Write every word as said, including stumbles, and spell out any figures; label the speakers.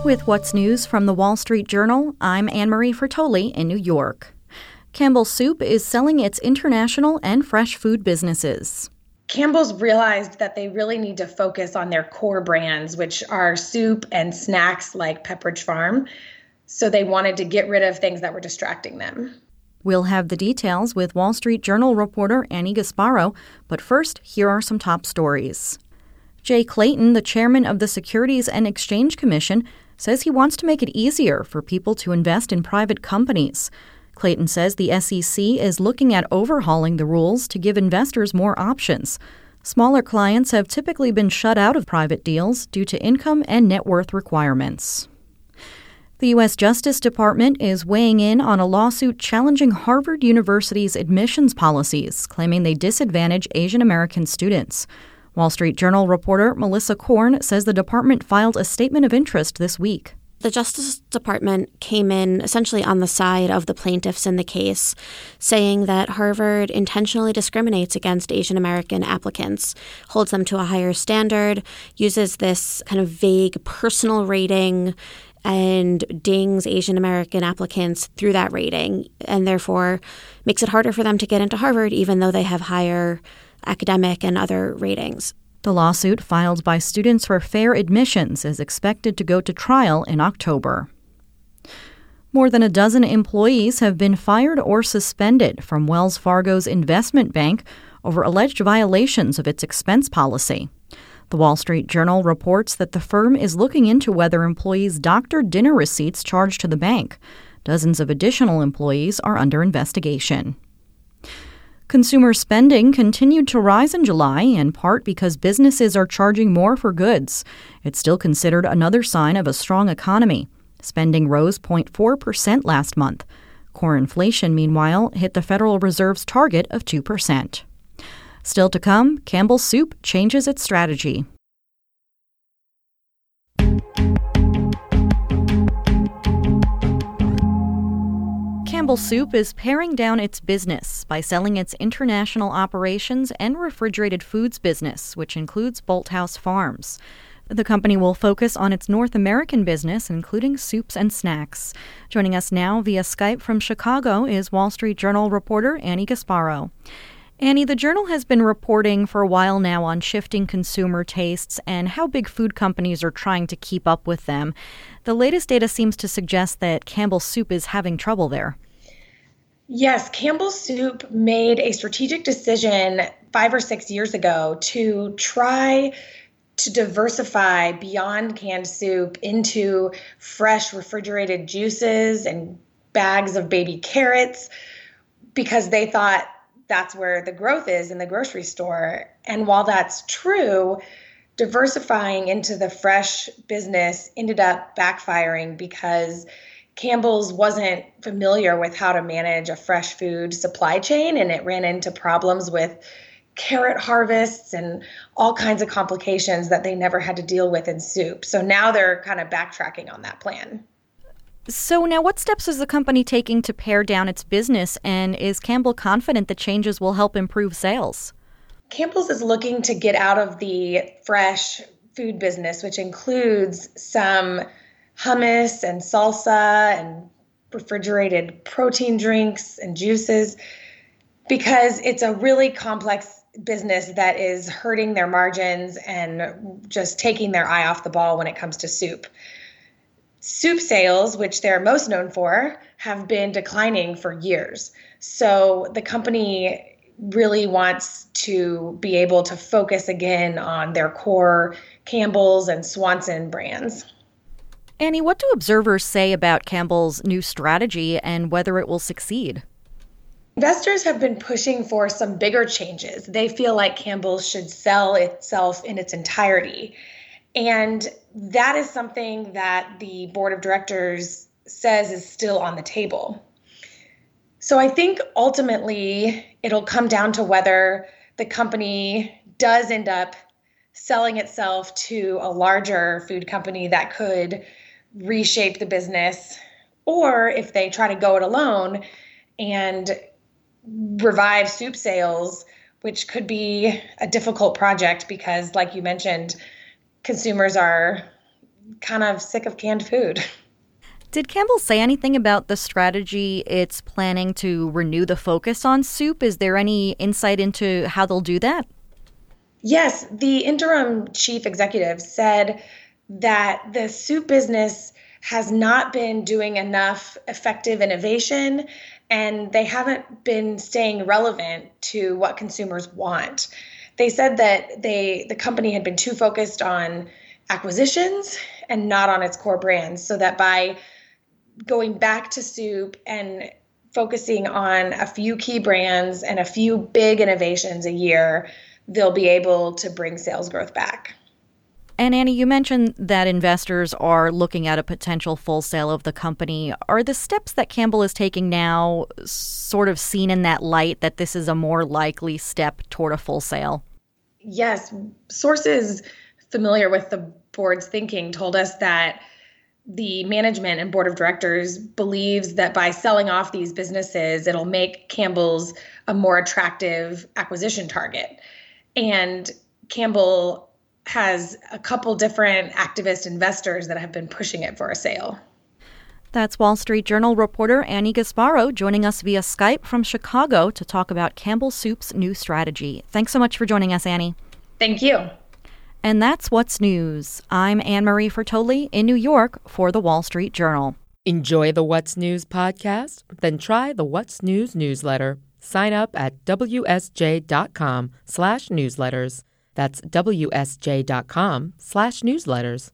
Speaker 1: With what's news from the Wall Street Journal, I'm Anne-Marie Fertoli in New York. Campbell's Soup is selling its international and fresh food businesses.
Speaker 2: Campbell's realized that they really need to focus on their core brands, which are soup and snacks like Pepperidge Farm. So they wanted to get rid of things that were distracting them.
Speaker 1: We'll have the details with Wall Street Journal reporter Annie Gasparo, but first, here are some top stories. Jay Clayton, the chairman of the Securities and Exchange Commission, says he wants to make it easier for people to invest in private companies. Clayton says the S E C is looking at overhauling the rules to give investors more options. Smaller clients have typically been shut out of private deals due to income and net worth requirements. The U S Justice Department is weighing in on a lawsuit challenging Harvard University's admissions policies, claiming they disadvantage Asian American students. Wall Street Journal reporter Melissa Korn says the department filed a statement of interest this week.
Speaker 3: The Justice Department came in essentially on the side of the plaintiffs in the case, saying that Harvard intentionally discriminates against Asian American applicants, holds them to a higher standard, uses this kind of vague personal rating, and dings Asian American applicants through that rating, and therefore makes it harder for them to get into Harvard, even though they have higher academic and other ratings.
Speaker 1: The lawsuit, filed by Students for Fair Admissions, is expected to go to trial in October. More than a dozen employees have been fired or suspended from Wells Fargo's investment bank over alleged violations of its expense policy. The Wall Street Journal reports that the firm is looking into whether employees doctored dinner receipts charged to the bank. Dozens of additional employees are under investigation. Consumer spending continued to rise in July, in part because businesses are charging more for goods. It's still considered another sign of a strong economy. Spending rose zero point four percent last month. Core inflation, meanwhile, hit the Federal Reserve's target of two percent. Still to come, Campbell's Soup changes its strategy. Campbell's Soup is paring down its business by selling its international operations and refrigerated foods business, which includes Bolthouse Farms. The company will focus on its North American business, including soups and snacks. Joining us now via Skype from Chicago is Wall Street Journal reporter Annie Gasparo. Annie, the Journal has been reporting for a while now on shifting consumer tastes and how big food companies are trying to keep up with them. The latest data seems to suggest that Campbell's Soup is having trouble there.
Speaker 2: Yes, Campbell's Soup made a strategic decision five or six years ago to try to diversify beyond canned soup into fresh refrigerated juices and bags of baby carrots because they thought that's where the growth is in the grocery store. And while that's true, diversifying into the fresh business ended up backfiring because Campbell's wasn't familiar with how to manage a fresh food supply chain, and it ran into problems with carrot harvests and all kinds of complications that they never had to deal with in soup. So now they're kind of backtracking on that plan.
Speaker 1: So now what steps is the company taking to pare down its business, and is Campbell confident the changes will help improve sales?
Speaker 2: Campbell's is looking to get out of the fresh food business, which includes some hummus and salsa and refrigerated protein drinks and juices, because it's a really complex business that is hurting their margins and just taking their eye off the ball when it comes to soup. Soup sales, which they're most known for, have been declining for years. So the company really wants to be able to focus again on their core Campbell's and Swanson brands.
Speaker 1: Annie, what do observers say about Campbell's new strategy and whether it will succeed?
Speaker 2: Investors have been pushing for some bigger changes. They feel like Campbell's should sell itself in its entirety. And that is something that the board of directors says is still on the table. So I think ultimately it'll come down to whether the company does end up selling itself to a larger food company that could reshape the business, or if they try to go it alone and revive soup sales, which could be a difficult project because, like you mentioned, consumers are kind of sick of canned food.
Speaker 1: Did Campbell say anything about the strategy it's planning to renew the focus on soup? Is there any insight into how they'll do that?
Speaker 2: Yes, the interim chief executive said that the soup business has not been doing enough effective innovation, and they haven't been staying relevant to what consumers want. They said that they the company had been too focused on acquisitions and not on its core brands, so that by going back to soup and focusing on a few key brands and a few big innovations a year, they'll be able to bring sales growth back.
Speaker 1: And Annie, you mentioned that investors are looking at a potential full sale of the company. Are the steps that Campbell is taking now sort of seen in that light, that this is a more likely step toward a full sale?
Speaker 2: Yes. Sources familiar with the board's thinking told us that the management and board of directors believes that by selling off these businesses, it'll make Campbell's a more attractive acquisition target. And Campbell has a couple different activist investors that have been pushing it for a sale.
Speaker 1: That's Wall Street Journal reporter Annie Gasparo joining us via Skype from Chicago to talk about Campbell Soup's new strategy. Thanks so much for joining us, Annie.
Speaker 2: Thank you.
Speaker 1: And that's What's News. I'm Anne-Marie Fertoli in New York for the Wall Street Journal.
Speaker 4: Enjoy the What's News podcast? Then try the What's News newsletter. Sign up at wsj.com slash newsletters. That's wsj.com slash newsletters.